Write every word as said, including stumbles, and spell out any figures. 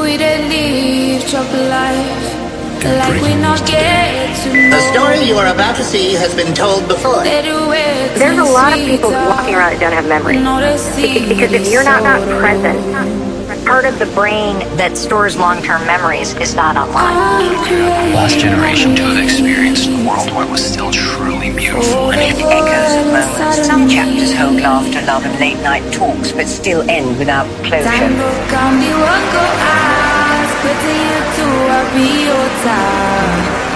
we did live chop life like we not get to know. The story you are about to see has been told before. There's a lot of people walking around that don't have memories. Because if you're not, not present, part of the brain that stores long-term memories is not online. Last generation to have experienced a world where it was still truly beautiful. And if echoes of moments, some chapters hold laughter, love, and late-night talks, but still end without closure. Time